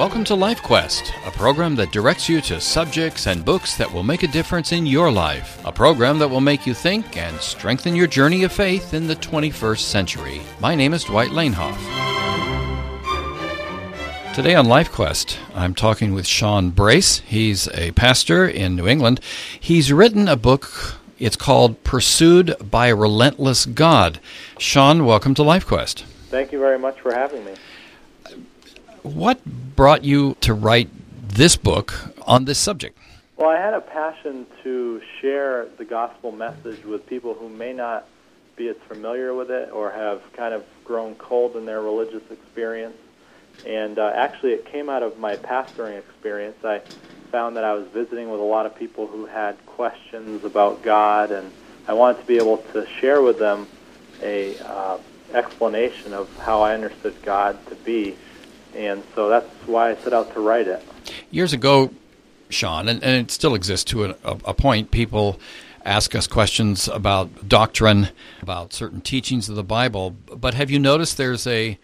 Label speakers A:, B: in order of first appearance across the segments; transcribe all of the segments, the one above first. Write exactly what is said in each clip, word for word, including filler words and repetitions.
A: Welcome to Life Quest, a program that directs you to subjects and books that will make a difference in your life. A program that will make you think and strengthen your journey of faith in the twenty-first century. My name is Dwight Lanehoff. Today on Life Quest, I'm talking with Sean Brace. He's a pastor in New England. He's written a book. It's called Pursued by a Relentless God. Sean, welcome to Life Quest.
B: Thank you very much for having me.
A: What brought you to write this book on this subject?
B: Well, I had a passion to share the gospel message with people who may not be as familiar with it or have kind of grown cold in their religious experience. And uh, actually, it came out of my pastoring experience. I found that I was visiting with a lot of people who had questions about God, and I wanted to be able to share with them a uh, explanation of how I understood God to be. And so that's why I set out to write it. Years ago,
A: Sean, and, and it still exists to a, a point, people ask us questions about doctrine, about certain teachings of the Bible. But have you noticed there's a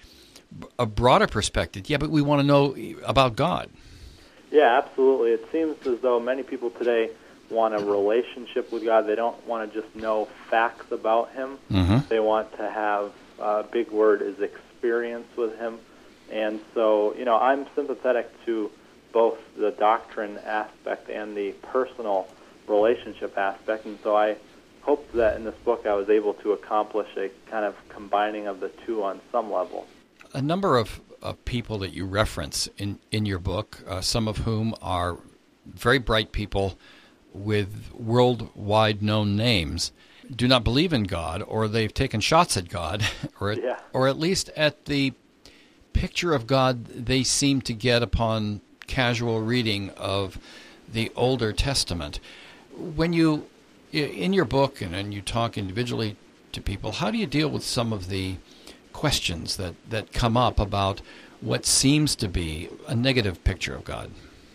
A: a broader perspective? Yeah, but we want to know about God.
B: Yeah, absolutely. It seems as though many people today want a relationship with God. They don't want to just know facts about Him. Mm-hmm. They want to have, a uh, big word is experience with Him. And so, you know, I'm sympathetic to both the doctrine aspect and the personal relationship aspect. And so I hope that in this book I was able to accomplish a kind of combining of the two on some level.
A: A number of, of people that you reference in, in your book, uh, some of whom are very bright people with worldwide known names, do not believe in God, or they've taken shots at God, or at, yeah. or at least at the picture of God they seem to get upon casual reading of the Older Testament. When you, in your book, and, and you talk individually to people, how do you deal with some of the questions that, that come up about what seems to be a negative picture of God?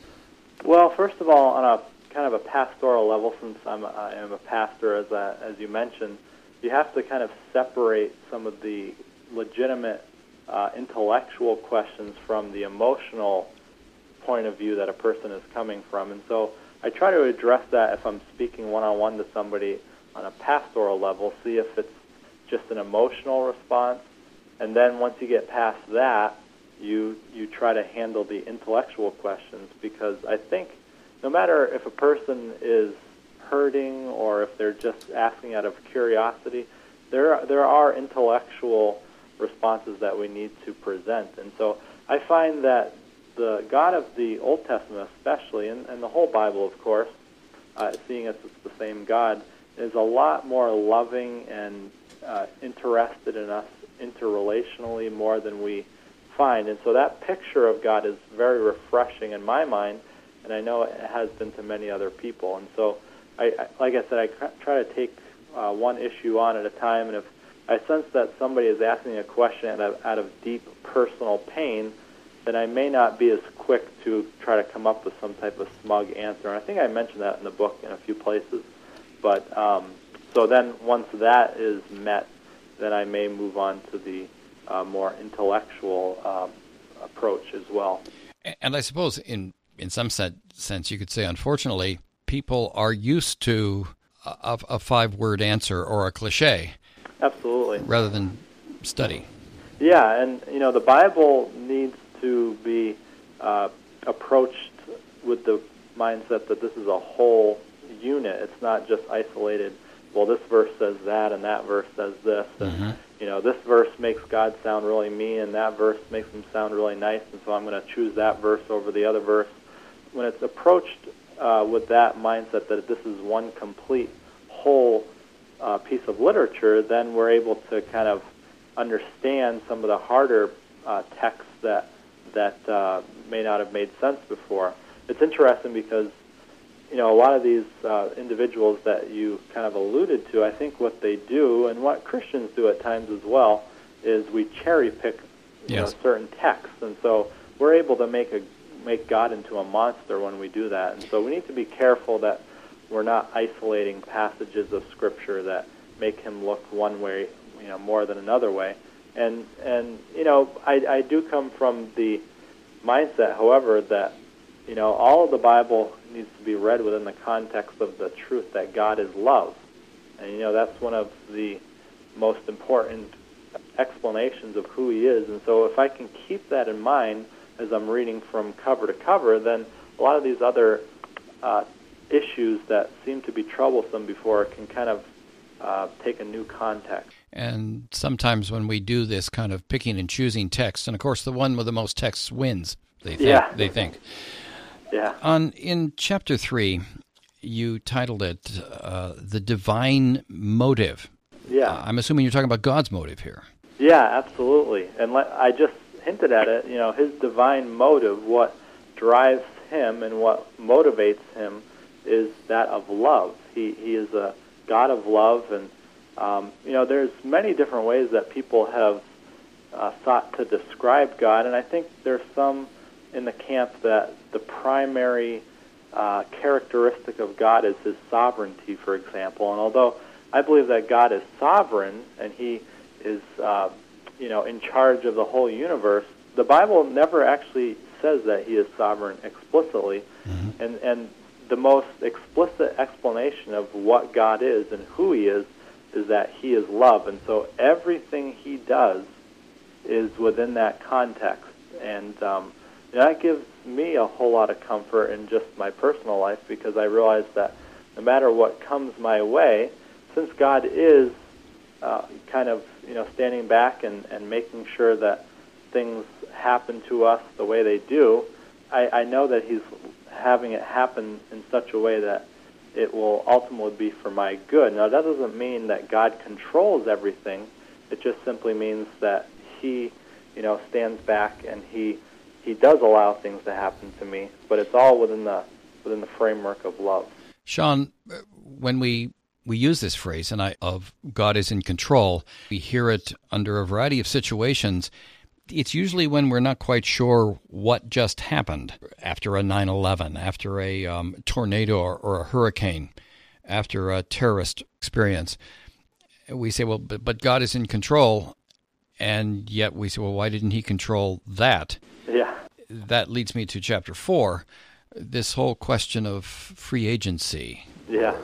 B: Well, first of all, on a kind of a pastoral level, since I'm a, I am a pastor, as a, as you mentioned, you have to kind of separate some of the legitimate Uh, intellectual questions from the emotional point of view that a person is coming from. And so I try to address that if I'm speaking one-on-one to somebody on a pastoral level, see if it's just an emotional response. And then once you get past that, you you try to handle the intellectual questions, because I think no matter if a person is hurting or if they're just asking out of curiosity, there there are intellectual responses that we need to present. And so I find that the God of the Old Testament especially, and, and the whole Bible, of course, uh, seeing as it's the same God, is a lot more loving and uh, interested in us interrelationally more than we find. And so that picture of God is very refreshing in my mind, and I know it has been to many other people. And so, I, I like I said, I try to take uh, one issue on at a time, and if I sense that somebody is asking a question out of, out of deep personal pain, then I may not be as quick to try to come up with some type of smug answer. And I think I mentioned that in the book in a few places. But um, so then once that is met, then I may move on to the uh, more intellectual um, approach as well.
A: And I suppose in, in some sense you could say, unfortunately, people are used to a, a five-word answer or a cliche.
B: Absolutely.
A: Rather than study.
B: Yeah, and you know, the Bible needs to be uh, approached with the mindset that this is a whole unit. It's not just isolated, well, this verse says that and that verse says this. And, mm-hmm. you know, this verse makes God sound really mean and that verse makes him sound really nice, and so I'm going to choose that verse over the other verse. When it's approached uh, with that mindset that this is one complete whole Uh, piece of literature, then we're able to kind of understand some of the harder uh, texts that that uh, may not have made sense before. It's interesting because, you know, a lot of these uh, individuals that you kind of alluded to, I think what they do, and what Christians do at times as well, is we cherry pick you yes. know, certain texts, and so we're able to make a make God into a monster when we do that. And so we need to be careful that we're not isolating passages of Scripture that make him look one way, you know, more than another way. And and you know, I, I do come from the mindset, however, that, you know, all of the Bible needs to be read within the context of the truth that God is love. And, you know, that's one of the most important explanations of who he is. And so if I can keep that in mind as I'm reading from cover to cover, then a lot of these other uh, issues that seem to be troublesome before can kind of uh, take a new context.
A: And sometimes when we do this kind of picking and choosing text, and of course the one with the most texts wins, they think.
B: Yeah.
A: They think.
B: Yeah.
A: On, in chapter three, you titled it uh, The Divine Motive.
B: Yeah.
A: Uh, I'm assuming you're talking about God's motive here.
B: Yeah, absolutely. And let, I just hinted at it, you know, his divine motive, what drives him and what motivates him is that of love. He he is a God of love, and, um, you know, there's many different ways that people have uh, sought to describe God, and I think there's some in the camp that the primary uh, characteristic of God is his sovereignty, for example. And although I believe that God is sovereign and he is, uh, you know, in charge of the whole universe, the Bible never actually says that he is sovereign explicitly. Mm-hmm. And, and the most explicit explanation of what God is and who he is is that he is love. And so everything he does is within that context. And um, that gives me a whole lot of comfort in just my personal life, because I realize that no matter what comes my way, since God is uh, kind of, you know, standing back and, and making sure that things happen to us the way they do, I, I know that he's having it happen in such a way that it will ultimately be for my good. Now, that doesn't mean that God controls everything. It just simply means that he, you know, stands back and he he does allow things to happen to me, but it's all within the within the framework of love.
A: Sean, when we we use this phrase and I of God is in control, we hear it under a variety of situations. It's usually when we're not quite sure what just happened after a nine eleven, after a um, tornado or, or a hurricane, after a terrorist experience. We say, well, but, but God is in control, and yet we say, well, why didn't he control that?
B: Yeah.
A: That leads me to chapter four, this whole question of free agency.
B: Yeah.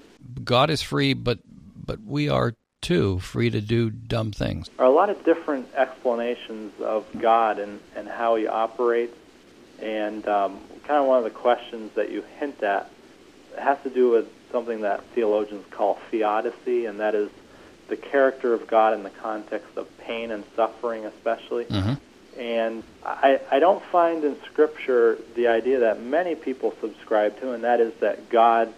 A: God is free, but but we are too free to do dumb things.
B: There are a lot of different explanations of God and, and how he operates, and um, kind of one of the questions that you hint at has to do with something that theologians call theodicy, and that is the character of God in the context of pain and suffering especially. Mm-hmm. And I, I don't find in Scripture the idea that many people subscribe to, and that is that God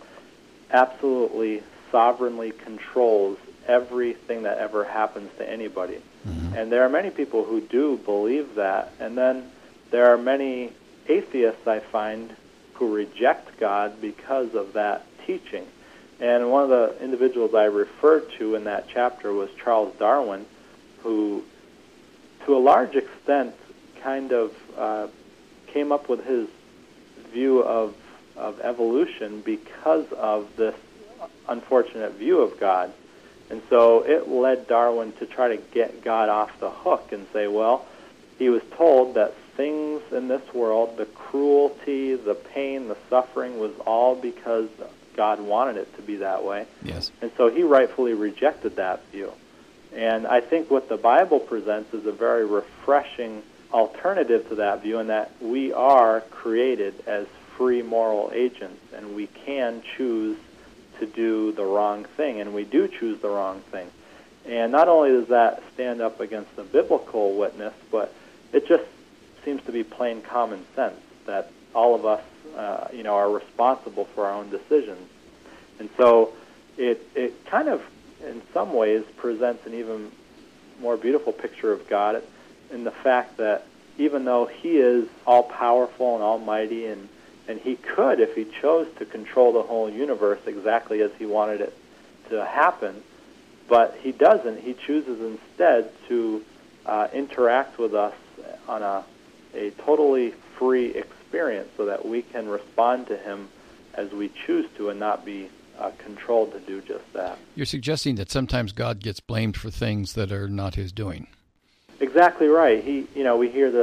B: absolutely sovereignly controls everything that ever happens to anybody. Mm-hmm. And there are many people who do believe that. And then there are many atheists, I find, who reject God because of that teaching. And one of the individuals I referred to in that chapter was Charles Darwin, who, to a large extent, kind of uh, came up with his view of, of evolution because of this unfortunate view of God. And so it led Darwin to try to get God off the hook and say, well, he was told that things in this world, the cruelty, the pain, the suffering, was all because God wanted it to be that way.
A: Yes.
B: And so he rightfully rejected that view. And I think what the Bible presents is a very refreshing alternative to that view, in that we are created as free moral agents, and we can choose to do the wrong thing, and we do choose the wrong thing. And not only does that stand up against the biblical witness, but it just seems to be plain common sense that all of us, uh, you know, are responsible for our own decisions. And so it it kind of, in some ways, presents an even more beautiful picture of God in the fact that even though he is all-powerful and almighty, and And he could, if he chose, to control the whole universe exactly as he wanted it to happen. But he doesn't. He chooses instead to uh, interact with us on a, a totally free experience so that we can respond to him as we choose to and not be uh, controlled to do just that.
A: You're suggesting that sometimes God gets blamed for things that are not his doing.
B: Exactly right. He, you know, we hear this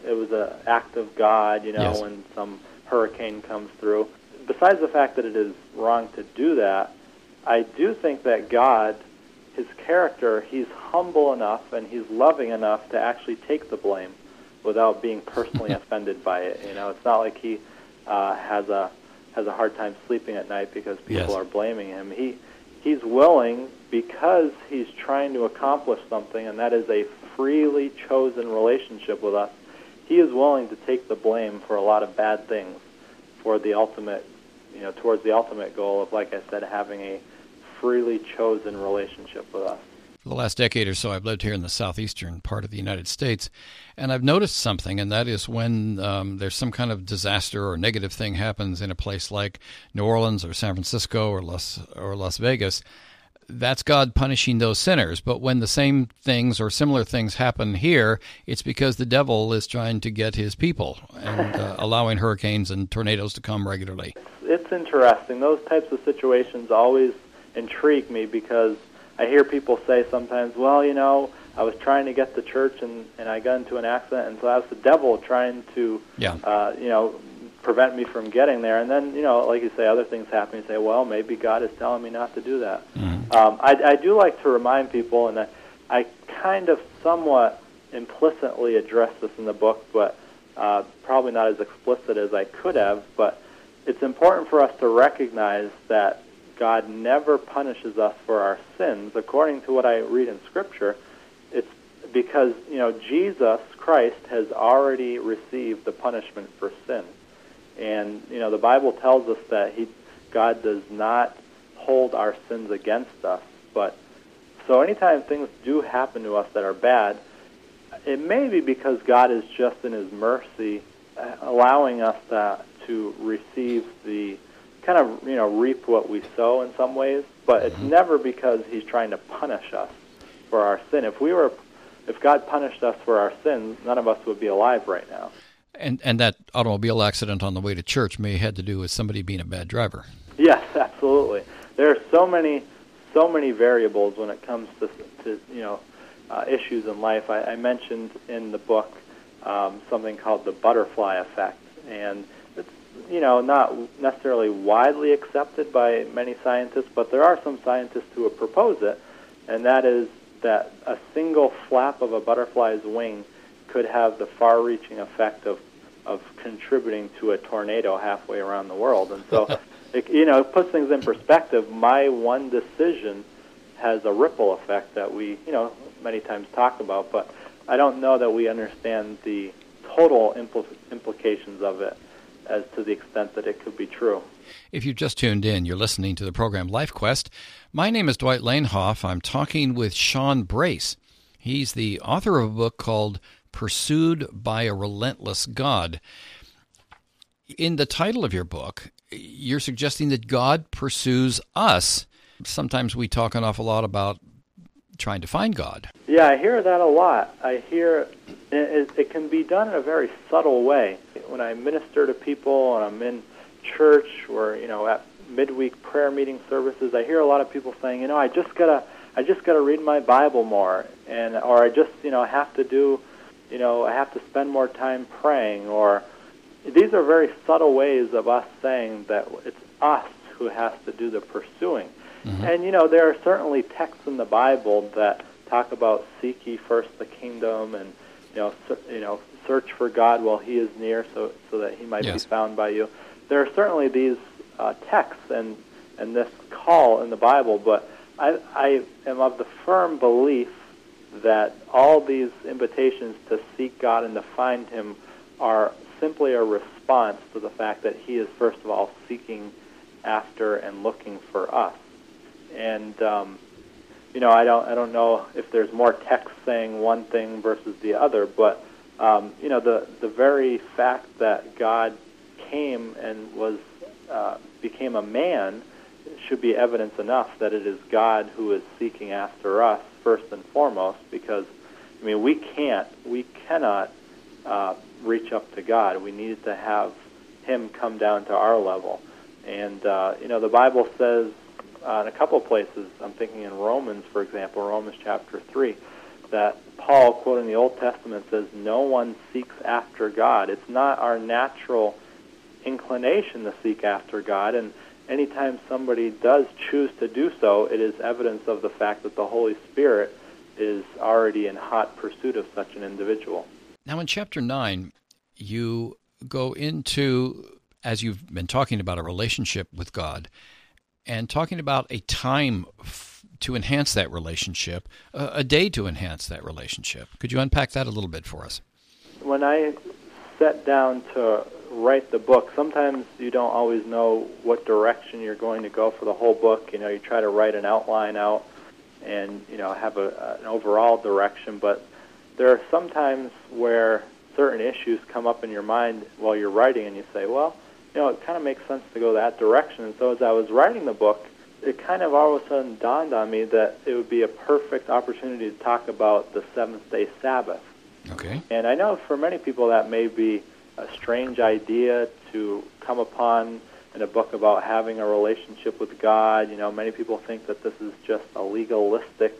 B: it was an act of God, you know,
A: Yes.
B: when some hurricane comes through. Besides the fact that it is wrong to do that, I do think that God, his character, he's humble enough and he's loving enough to actually take the blame without being personally offended by it. You know, it's not like he uh, has a has a hard time sleeping at night because people
A: Yes.
B: are blaming him. He he's willing, because he's trying to accomplish something, and that is a freely chosen relationship with us. He is willing to take the blame for a lot of bad things, for the ultimate, you know, towards the ultimate goal of, like I said, having a freely chosen relationship with us.
A: For the last decade or so, I've lived here in the southeastern part of the United States, and I've noticed something, and that is when um, there's some kind of disaster or negative thing happens in a place like New Orleans or San Francisco or Las, or Las Vegas, that's God punishing those sinners. But when the same things or similar things happen here, it's because the devil is trying to get his people and uh, allowing hurricanes and tornadoes to come regularly.
B: It's interesting. Those types of situations always intrigue me, because I hear people say sometimes, well, you know, I was trying to get to church and, and I got into an accident, and so that was the devil trying to,
A: Yeah.
B: uh, you know, prevent me from getting there. And then, you know, like you say, other things happen. You say, well, maybe God is telling me not to do that.
A: Mm-hmm.
B: Um, I, I do like to remind people, and I, I kind of somewhat implicitly address this in the book, but uh, probably not as explicit as I could have, but it's important for us to recognize that God never punishes us for our sins. According to what I read in Scripture, it's because, you know, Jesus Christ has already received the punishment for sin. And, you know, the Bible tells us that he, God does not hold our sins against us. But so anytime things do happen to us that are bad, it may be because God is just in his mercy uh, allowing us to, to receive the kind of, you know, reap what we sow in some ways, but it's never because he's trying to punish us for our sin. If we were, if God punished us for our sins, none of us would be alive right now.
A: And and that automobile accident on the way to church may have had to do with somebody being a bad driver.
B: Yes, absolutely. There are so many, so many variables when it comes to, to you know, uh, issues in life. I, I mentioned in the book um, something called the butterfly effect, and it's, you know, not necessarily widely accepted by many scientists, but there are some scientists who have proposed it, and that is that a single flap of a butterfly's wing could have the far-reaching effect of, of contributing to a tornado halfway around the world. And so, it, you know, it puts things in perspective. My one decision has a ripple effect that we, you know, many times talk about, but I don't know that we understand the total impl- implications of it as to the extent that it could be true.
A: If you've just tuned in, you're listening to the program Life Quest. My name is Dwight Lanehoff. I'm talking with Sean Brace. He's the author of a book called Pursued by a Relentless God. In the title of your book, you're suggesting that God pursues us. Sometimes we talk an awful lot about trying to find God.
B: Yeah, I hear that a lot. I hear it, it can be done in a very subtle way. When I minister to people and I'm in church or, you know, at midweek prayer meeting services, I hear a lot of people saying, you know, I just gotta, I just gotta read my Bible more, and or I just, you know, have to do, you know, I have to spend more time praying. Or these are very subtle ways of us saying that it's us who has to do the pursuing. Mm-hmm. And, you know, there are certainly texts in the Bible that talk about seek ye first the kingdom and, you know, ser- you know, search for God while he is near so, so that he might
A: yes.
B: be found by you. There are certainly these uh, texts and, and this call in the Bible, but I, I am of the firm belief that all these invitations to seek God and to find him are simply a response to the fact that he is, first of all, seeking after and looking for us. And, um, you know, I don't I don't know if there's more text saying one thing versus the other, but, um, you know, the, the very fact that God came and was uh, became a man should be evidence enough that it is God who is seeking after us first and foremost, because, I mean, we can't, we cannot uh, reach up to God. We needed to have him come down to our level. And, uh, you know, the Bible says uh, in a couple of places, I'm thinking in Romans, for example, Romans chapter three, that Paul, quoting the Old Testament, says, no one seeks after God. It's not our natural inclination to seek after God, and anytime somebody does choose to do so, it is evidence of the fact that the Holy Spirit is already in hot pursuit of such an individual.
A: Now, in chapter nine, you go into, as you've been talking about a relationship with God, and talking about a time f- to enhance that relationship, uh, a day to enhance that relationship. Could you unpack that a little bit for us?
B: When I sat down to write the book, sometimes you don't always know what direction you're going to go for the whole book. You know, you try to write an outline out and, you know, have a, an overall direction, but there are some times where certain issues come up in your mind while you're writing, and you say, well, you know, it kind of makes sense to go that direction. And so as I was writing the book, it kind of all of a sudden dawned on me that it would be a perfect opportunity to talk about the seventh-day Sabbath.
A: Okay.
B: And I know for many people that may be a strange idea to come upon in a book about having a relationship with God. You know, many people think that this is just a legalistic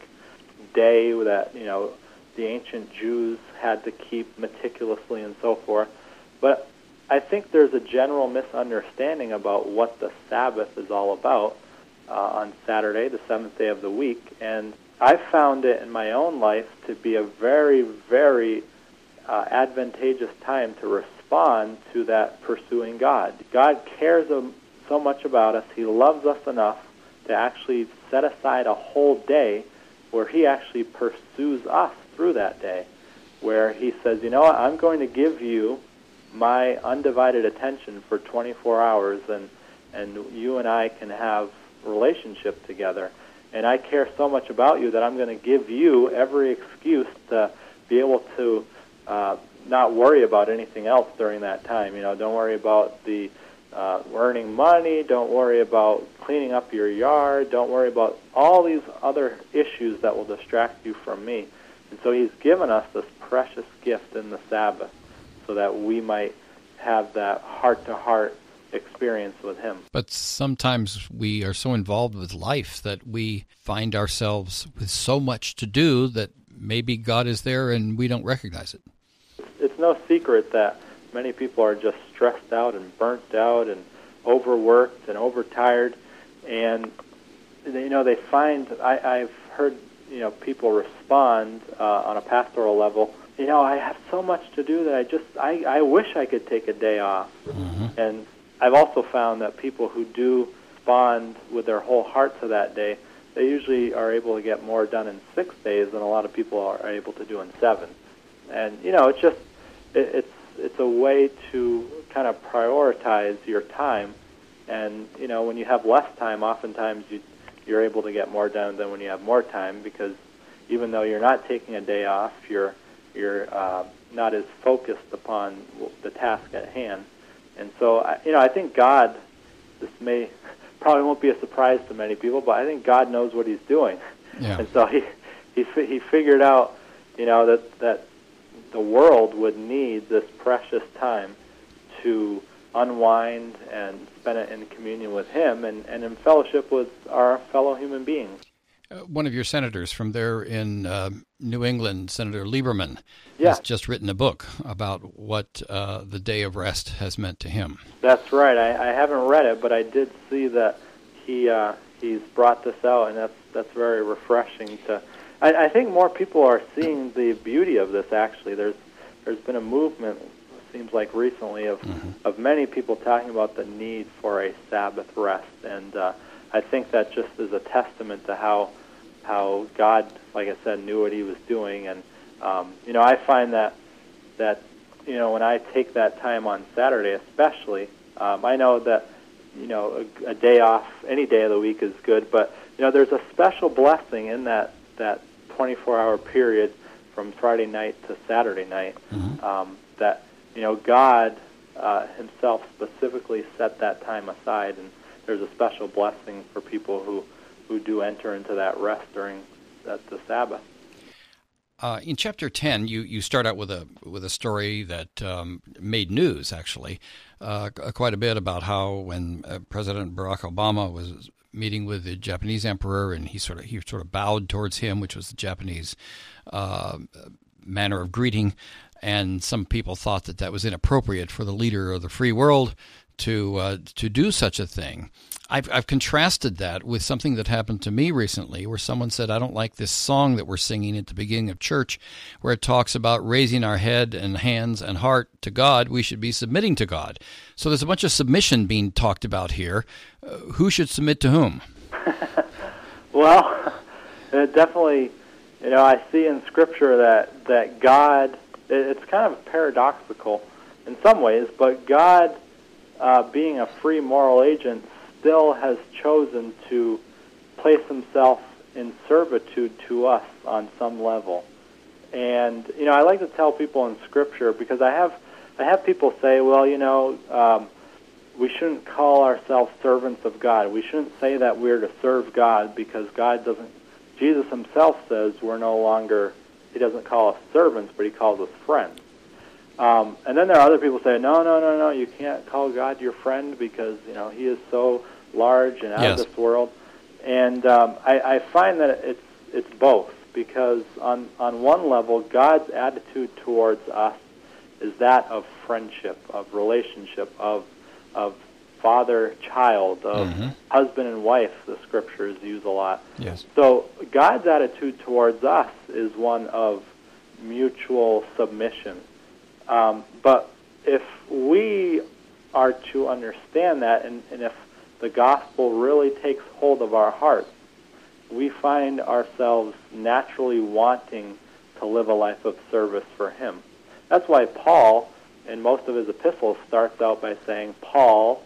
B: day that, you know, the ancient Jews had to keep meticulously and so forth. But I think there's a general misunderstanding about what the Sabbath is all about uh, on Saturday, the seventh day of the week. And I've found it in my own life to be a very, very uh, advantageous time to respond to that pursuing God. God cares so much about us. He loves us enough to actually set aside a whole day where he actually pursues us through that day, where he says, you know what, I'm going to give you my undivided attention for twenty-four hours, and and you and I can have relationship together. And I care so much about you that I'm going to give you every excuse to be able to uh, not worry about anything else during that time. You know, don't worry about the uh, earning money. Don't worry about cleaning up your yard. Don't worry about all these other issues that will distract you from me. And so he's given us this precious gift in the Sabbath so that we might have that heart-to-heart experience with him.
A: But sometimes we are so involved with life that we find ourselves with so much to do that maybe God is there and we don't recognize it.
B: It's no secret that many people are just stressed out and burnt out and overworked and overtired. And, you know, they find, I, I've heard, you know, people respond uh, on a pastoral level, you know, I have so much to do that I just, I, I wish I could take a day off. Mm-hmm. And I've also found that people who do respond with their whole heart to that day, they usually are able to get more done in six days than a lot of people are able to do in seven. And, you know, it's just, it, it's it's a way to kind of prioritize your time. And, you know, when you have less time, oftentimes you, you're able to get more done than when you have more time, because even though you're not taking a day off, you're you're uh, not as focused upon the task at hand. And so, I, you know, I think God, this may probably won't be a surprise to many people, but I think God knows what he's doing.
A: Yeah.
B: And so he he he figured out, you know, that that the world would need this precious time to unwind and spend it in communion with him and, and in fellowship with our fellow human beings.
A: Uh, one of your senators from there in uh, New England, Senator Lieberman,
B: yeah.
A: has just written a book about what uh, the day of rest has meant to him.
B: That's right. I, I haven't read it, but I did see that he uh, he's brought this out, and that's that's very refreshing. To I, I think more people are seeing the beauty of this. Actually, there's there's been a movement, it seems like recently, of mm-hmm. of many people talking about the need for a Sabbath rest, and uh, I think that just is a testament to how how God, like I said, knew what he was doing. And um, you know, I find that that you know, when I take that time on Saturday, especially, um, I know that you know a, a day off any day of the week is good, but you know, there's a special blessing in that that twenty-four hour period from Friday night to Saturday night. Mm-hmm. um, that you know, God uh, himself specifically set that time aside, and there's a special blessing for people who, who do enter into that rest during the, the Sabbath.
A: Uh, in chapter ten, you, you start out with a with a story that um, made news, actually, uh, quite a bit about how when uh, President Barack Obama was meeting with the Japanese emperor, and he sort of he sort of bowed towards him, which was the Japanese uh, manner of greeting. And some people thought that that was inappropriate for the leader of the free world to uh, to do such a thing. I've, I've contrasted that with something that happened to me recently, where someone said, I don't like this song that we're singing at the beginning of church, where it talks about raising our head and hands and heart to God. We should be submitting to God. So there's a bunch of submission being talked about here. Uh, who should submit to whom?
B: Well, it definitely, you know, I see in Scripture that, that God, it's kind of paradoxical in some ways, but God, uh, being a free moral agent, still has chosen to place himself in servitude to us on some level. And, you know, I like to tell people in Scripture, because I have I have people say, well, you know, um, we shouldn't call ourselves servants of God. We shouldn't say that we're to serve God, because God doesn't, Jesus himself says we're no longer, he doesn't call us servants, but he calls us friends. Um, and then there are other people who say, no, no, no, no, you can't call God your friend, because, you know, he is so large and out
A: yes.
B: of this world. And um, I, I find that it's it's both, because on, on one level, God's attitude towards us is that of friendship, of relationship, of of father-child, of
A: mm-hmm.
B: husband and wife, the Scriptures use a lot.
A: Yes.
B: So God's attitude towards us is one of mutual submission. Um, but if we are to understand that, and, and if the gospel really takes hold of our hearts, we find ourselves naturally wanting to live a life of service for him. That's why Paul, in most of his epistles, starts out by saying, Paul,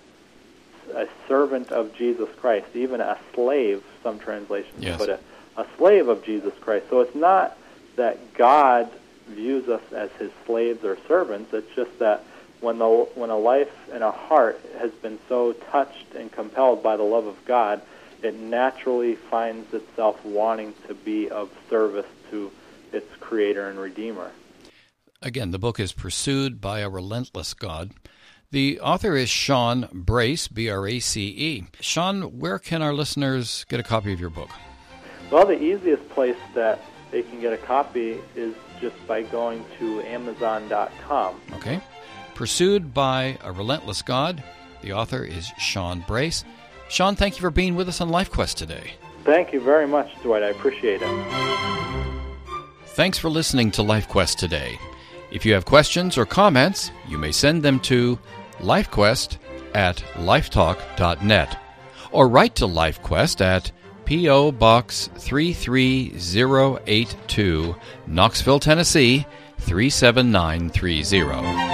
B: a servant of Jesus Christ, even a slave, some translations
A: yes.
B: put it, a slave of Jesus Christ. So it's not that God views us as his slaves or servants. It's just that when the when a life and a heart has been so touched and compelled by the love of God, it naturally finds itself wanting to be of service to its Creator and Redeemer.
A: Again, the book is Pursued by a Relentless God. The author is Sean Brace, B R A C E. Sean, where can our listeners get a copy of your book?
B: Well, the easiest place that they can get a copy is just by going to amazon dot com.
A: Okay. Pursued by a Relentless God. The author is Sean Brace. Sean, thank you for being with us on LifeQuest today.
B: Thank you very much, Dwight. I appreciate it.
A: Thanks for listening to LifeQuest today. If you have questions or comments, you may send them to LifeQuest at lifetalk dot net or write to LifeQuest at P O. Box three three zero eight two, Knoxville, Tennessee three seven nine three zero.